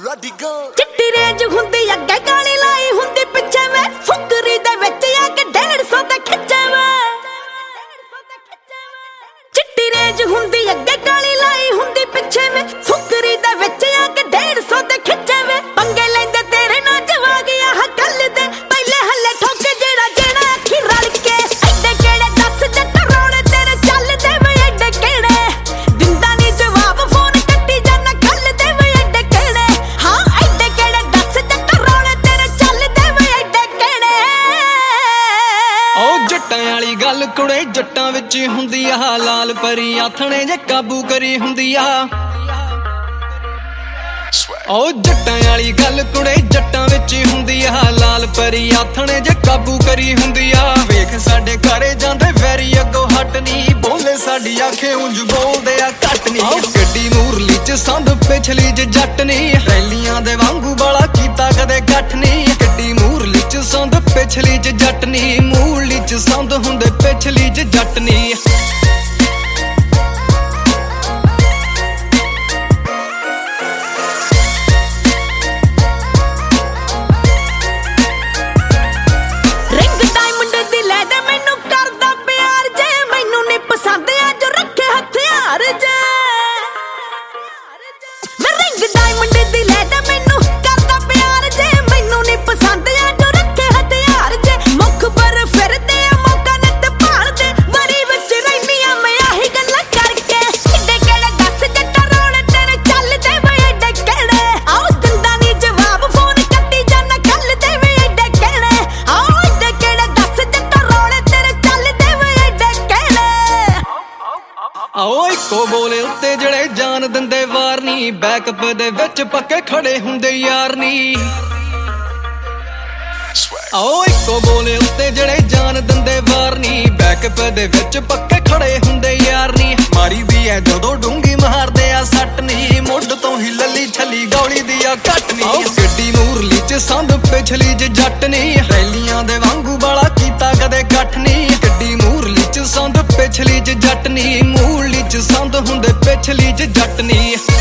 ready go चिट्टी range हुंदी अग्गे काली लाई हुंदी पिछे मैं फुकरी दे विच आके 150 ते खिच्चे मैं चिट्टी रेंज हुंदी अग्गे काली लाई हुंदी पिछे मैं फुकरी दे विच आके 150 ते खिच्चे मैं पंगे लेंदे तेरे ना जवा गया हा गल दे पहले हल्ले ठोके जेड़ा जेड़ा अखी रल के एडे केड़े दस जट रोणे तेरे चल दे वे एडे केड़े दिंदा नी जवाब फोन कट्टी जाना गल दे वे एडे केड़े हां एडे केड़े दस जट रोणे तेरे चल दे वे एडे केड़े ओ जट्टां वाली गल कुड़े जट्टां विच हुंदी आ लाल परी आथणे जे काबू करी हुंदी आ ओ जट्टां वाली गल कुड़े जट्टां विच हुंदी आ लाल परी आथणे जे काबू करी हुंदी आ वेख साडे घरे जांदे वैरी अगो हट नी बोले साडी आखे ਉਂਝ बोलदे आ घट नी गड्डी मूरली च संद पिछली च जट नी रैलियां दे वांगू वाला कीता कदे गठ नी गड्डी मूरली च संद पिछली च जट नी मूरली च संद हुंदे पिछली च जट नी आओ इको बोले उत्ते जड़े जान दिंदे वार नी बैकअप दे विच पक्के खड़े हुंदे यार नी आओ इको बोले उत्ते जड़े जान दिंदे वार नी बैकअप दे विच पक्के खड़े हुंदे यार नी मारी दी है जदों डूंगी मारदे आ सट नी मुੱਢ ਤੋਂ ही लली छली गौली दी आ घट नी गड्डी मूरली च संद पिछली च जट नी रैलियां दे वांगू वाला कीता कदे गठ नी गड्डी मूरली च संद पिछली च जट नी मूरली च संद हुंदे पिछली च जट नी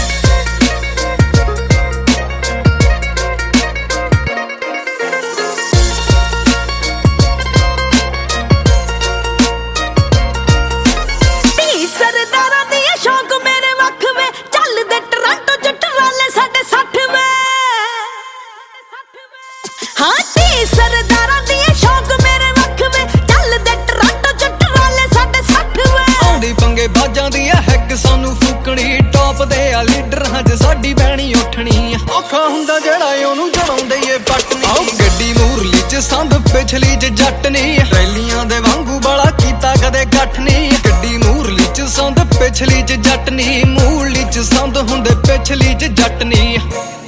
सरदारां दी शौक मेरे वख वे चलदे टरांटो च टराले साडे 60 वे आउंदी पंगे बाजां दी हैक सानू फूकणी टॉप दे आ लीडरां च साडी बैणी उठणी औखा हुंदा जेड़ा ओनू जड़ाउंदे ए पटनी आओ गड्डी मूरली च संद पिछली च जट नी रैलियां दे वांगू वाला कीता कदे गठ नी गड्डी मूरली च संद पिछली च जट नी मूरली च संद हुंदे पिछली च जट नी